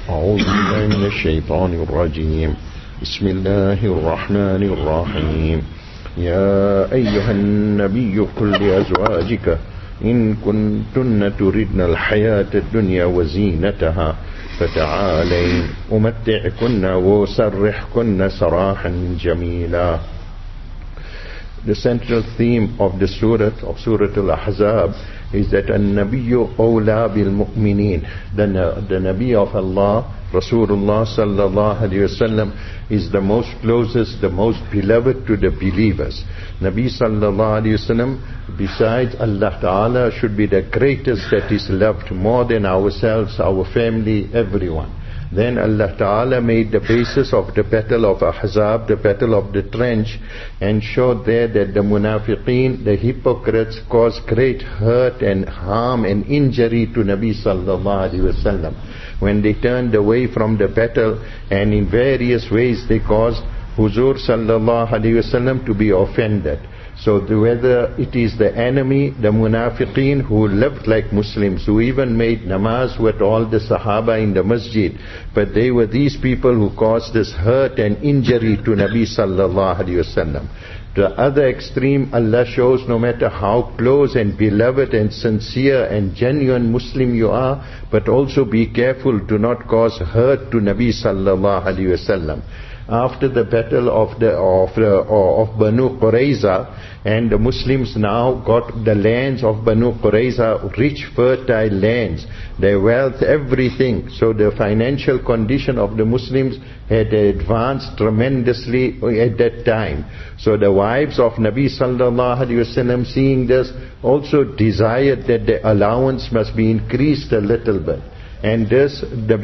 أعوذ بالله من الشيطان الرجيم. بسم الله الرحمن الرحيم. يا أيها النبي قل لأزواجك إن كنتن تردن الحياة الدنيا وزينتها فتعالين أمتعكن وأسرحكن سراحا جميلا. The central theme of the Surah Al-Ahzab is that An-Nabiyyu awla bil-mu'mineen. The Nabi of Allah, Rasulullah sallallahu alayhi wasallam, is the most closest, the most beloved to the believers. Nabi sallallahu alayhi wasallam, besides Allah Ta'ala, should be the greatest that is loved more than ourselves, our family, everyone. Then Allah Ta'ala made the basis of the battle of Ahzab, the battle of the trench, and showed there that the munafiqeen, the hypocrites, caused great hurt and harm and injury to Nabi Sallallahu Alaihi Wasallam. When they turned away from the battle, and in various ways they caused Huzur Sallallahu Alaihi Wasallam to be offended. So whether it is the enemy, the munafiqeen who lived like Muslims, who even made namaz with all the Sahaba in the masjid, but they were these people who caused this hurt and injury to Nabi sallallahu alaihi wasallam. The other extreme, Allah shows no matter how close and beloved and sincere and genuine Muslim you are, but also be careful to not cause hurt to Nabi sallallahu alaihi wasallam. After the battle of Banu Qurayza, and the Muslims now got the lands of Banu Qurayza, rich fertile lands, their wealth, everything. So the financial condition of the Muslims had advanced tremendously at that time. So the wives of Nabi sallallahu alaihi wasallam, seeing this, also desired that the allowance must be increased a little bit. And this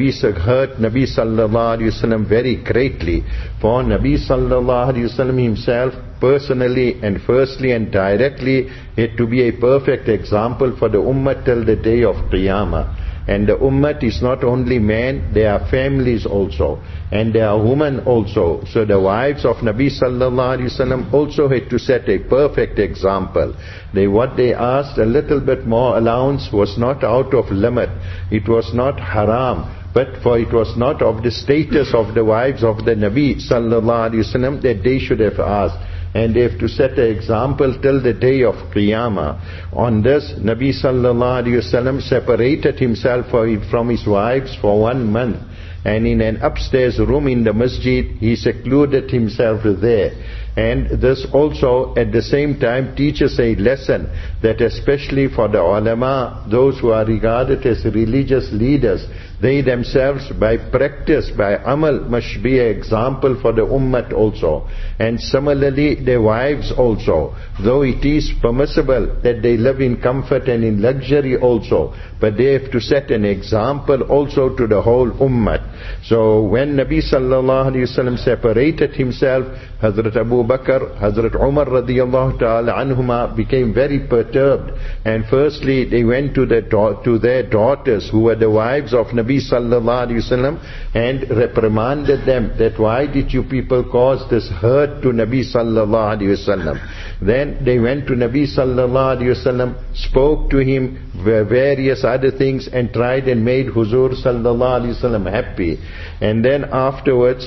hurt Nabi sallallahu alaihi wasallam very greatly. For Nabi sallallahu alaihi wasallam himself, personally and firstly and directly, had to be a perfect example for the ummah till the day of Qiyamah. And the ummah is not only men, they are families also, and they are women also. So the wives of Nabi sallallahu alaihi wasallam also had to set a perfect example. What they asked, a little bit more allowance, was not out of limit. It was not haram, but for it was not of the status of the wives of the Nabi sallallahu alaihi wasallam that they should have asked. And they have to set an example till the day of Qiyamah. On this, Nabi sallallahu alaihi wasallam separated himself from his wives for 1 month. And in an upstairs room in the masjid, he secluded himself there. And this also at the same time teaches a lesson that especially for the ulama, those who are regarded as religious leaders, they themselves by practice, by amal, must be an example for the ummah also. And similarly their wives also, though it is permissible that they live in comfort and in luxury also, but they have to set an example also to the whole ummah. So when Nabi sallallahu alaihi wasallam separated himself, Hazrat Abu Bakr, Hazrat Umar radiyallahu ta'ala anhuma became very perturbed. And firstly they went to their daughters who were the wives of Nabi sallallahu alaihi wasallam and reprimanded them that why did you people cause this hurt to Nabi sallallahu alaihi wasallam. Then they went to Nabi sallallahu alaihi wasallam, spoke to him various other things and tried and made Huzur sallallahu alaihi wasallam happy. And then afterwards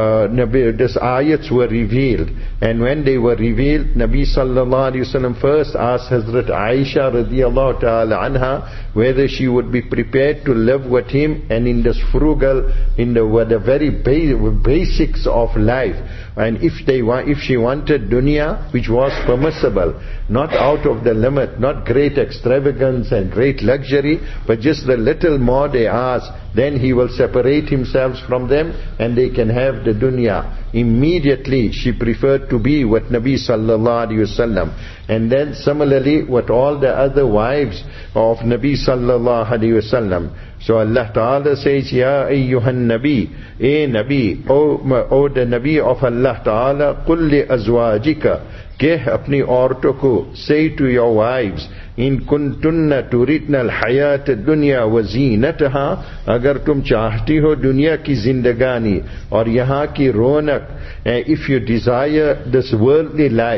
these ayats were revealed, and when they were revealed, Nabi sallallahu alaihi wasallam first asked Hazrat Aisha radiyallahu ta'ala anha whether she would be prepared to live with him and in this frugal, in the very basics of life. And if she wanted dunya, which was permissible, not out of the limit, not great extravagance and great luxury, but just the little more they asked, then he will separate himself from them and they can have the dunya. Immediately she preferred to be with Nabi sallallahu alaihi wasallam. And then similarly with all the other wives of Nabi sallallahu alaihi wasallam. So Allah Ta'ala says, Ya ayyuhan Nabi, Nabi, O the Nabi of Allah Ta'ala, Qul li azwajika, keh apni auraton ko, say to your wives, In kuntunna turidna al-hayat ad-dunya wa zinataha, agar tum chahti ho dunya ki zindagani aur yahan ki ronak, if you desire this worldly life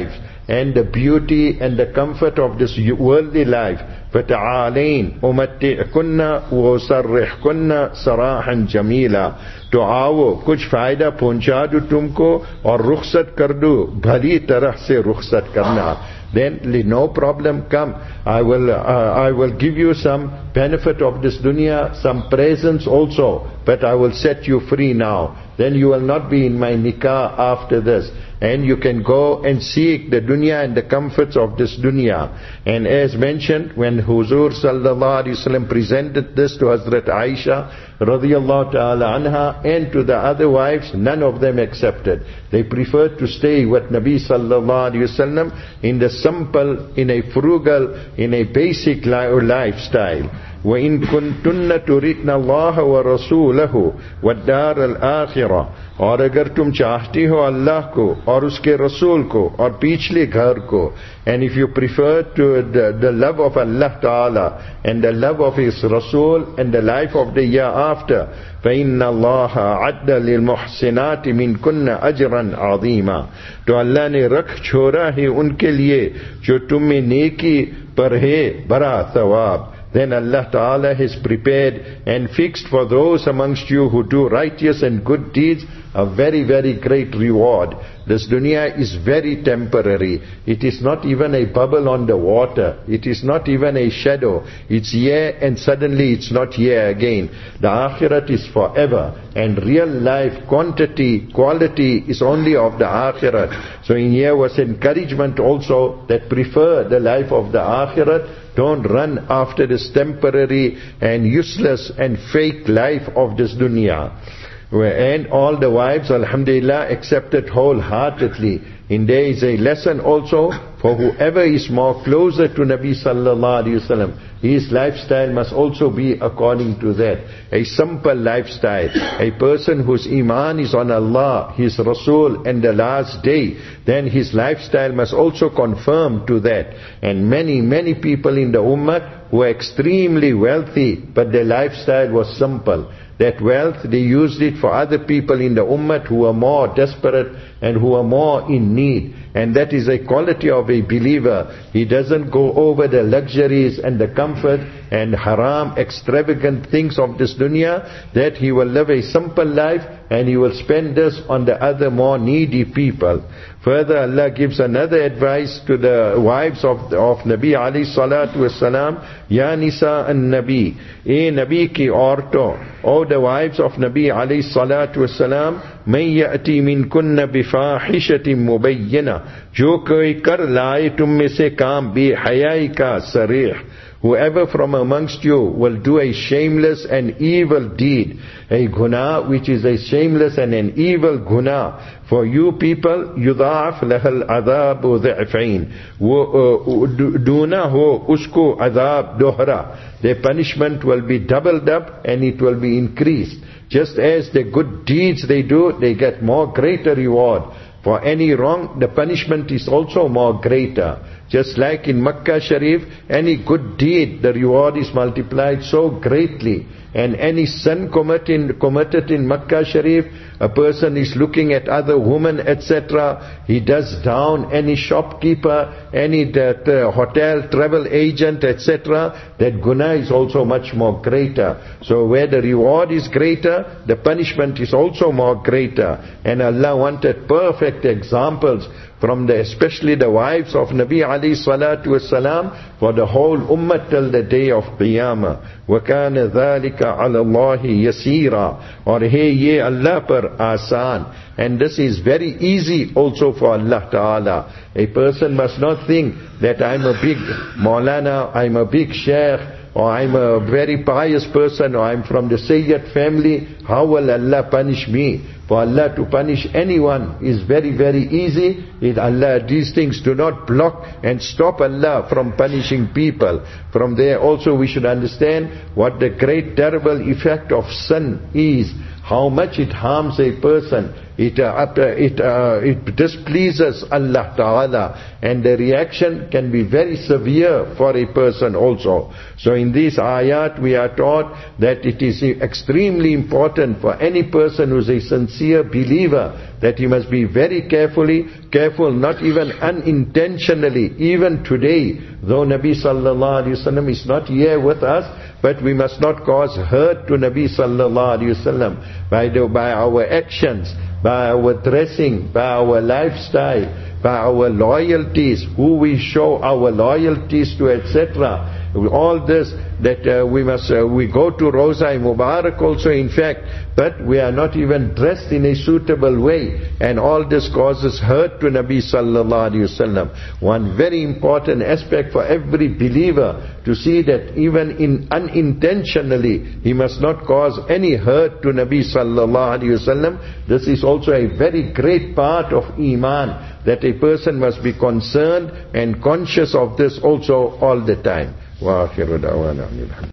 and the beauty and the comfort of this worldly life. فَتَعَالَيْنْ أُمَتِّعْكُنَّ وَأُسَرِّحْكُنَّ سَرَاحًا جَمِيلًا. तो आओ कुछ फायदा पहुंचा दूं तुमको और रुखसत कर दूं, भली तरह से रुखसत करना. Then no problem, come. I will give you some benefit of this dunya, some presents also, but I will set you free now. Then you will not be in my nikah after this. And you can go and seek the dunya and the comforts of this dunya. And as mentioned, when Huzur sallallahu alaihi wasallam presented this to Hazrat Aisha radiyallahu ta'ala anha and to the other wives, none of them accepted. They preferred to stay with Nabi sallallahu alaihi wasallam in the simple, in a frugal, in a basic lifestyle. وَإِن كُنْتُنَّ تُرِدْنَ اللَّهَ وَرَسُولَهُ وَالدَّارَ الْآخِرَةَ. और अगर तुम चाहती हो अल्लाह को और उसके रसूल को और पिछले घर को, and if you prefer to the love of Allah Ta'ala and the love of His Rasul and the life of the year after, فَإِنَّ اللَّهَ عَدَّ لِلْمُحْسِنَاتِ مِنْكُنَّ أَجْرًا عَظِيمًا. तो अल्लाह ने रख छोड़ा है उनके लिए जो तुम में नेकी पर है बड़ा सवाब. Then Allah Ta'ala has prepared and fixed for those amongst you who do righteous and good deeds a very, very great reward. This dunya is very temporary. It is not even a bubble on the water. It is not even a shadow. It's here and suddenly it's not here again. The akhirat is forever. And real life, quantity, quality is only of the akhirat. So in here was encouragement also that prefer the life of the akhirat. Don't run after this temporary and useless and fake life of this dunya. And all the wives, alhamdulillah, accepted wholeheartedly. And there is a lesson also for whoever is more closer to Nabi sallallahu alaihi wasallam. His lifestyle must also be according to that. A simple lifestyle. A person whose iman is on Allah, His Rasul and the last day, then his lifestyle must also conform to that. And many, many people in the ummah who are extremely wealthy, but their lifestyle was simple. That wealth, they used it for other people in the ummah who are more desperate and who are more in need. And that is a quality of a believer. He doesn't go over the luxuries and the comfort and haram, extravagant things of this dunya, that he will live a simple life and he will spend this on the other more needy people. Further, Allah gives another advice to the wives of Nabi alayhi salatu wasalam. Ya nisa an-nabi, Nabi ki auraton, O the wives of Nabi alayhi salatu wasalam, man ya'ti min kunna bifahishatin mubayyana, jo koi kar laaye tum mein se kaam behayai ka sarih. Whoever from amongst you will do a shameless and evil deed, a guna which is a shameless and an evil guna, for you people, yudha'af lahal adhabu dhi'fain. Duna ho usko adhab dohra. Their punishment will be doubled up and it will be increased. Just as the good deeds they do, they get more greater reward. For any wrong, the punishment is also more greater. Just like in Makkah Sharif, any good deed, the reward is multiplied so greatly. And any sin committed in Makkah Sharif, a person is looking at other women, etc. He does down any shopkeeper, any hotel, travel agent, etc. That guna is also much more greater. So where the reward is greater, the punishment is also more greater. And Allah wanted perfect examples from especially the wives of Nabi alayhi salatu wasalam for the whole ummah till the day of Qiyamah. وَكَانَ ذَلِكَ عَلَى اللَّهِ يَسِيرًا. Or hey, ye Allah par asan. And this is very easy also for Allah Ta'ala. A person must not think that I'm a big Maulana, I'm a big Sheikh, or I'm a very pious person, or I'm from the Sayyid family. How will Allah punish me? For Allah to punish anyone is very, very easy. These things do not block and stop Allah from punishing people. From there also we should understand what the great terrible effect of sin is. How much it harms a person. It displeases Allah Ta'ala. And the reaction can be very severe for a person also. So in these ayat we are taught that it is extremely important for any person who is a sincere sincere believer that he must be very careful, not even unintentionally. Even today, though Nabi sallallahu alaihi wasallam is not here with us, but we must not cause hurt to Nabi sallallahu alaihi wasallam by our actions, by our dressing, by our lifestyle, by our loyalties, who we show our loyalties to, etc. All this, that we go to Roza Mubarak also, in fact, but we are not even dressed in a suitable way, and all this causes hurt to Nabi sallallahu alaihi wasallam. One very important aspect for every believer to see that even unintentionally he must not cause any hurt to Nabi sallallahu alaihi wasallam. This is also a very great part of Iman, that a person must be concerned and conscious of this also all the time. وآخر دعوانا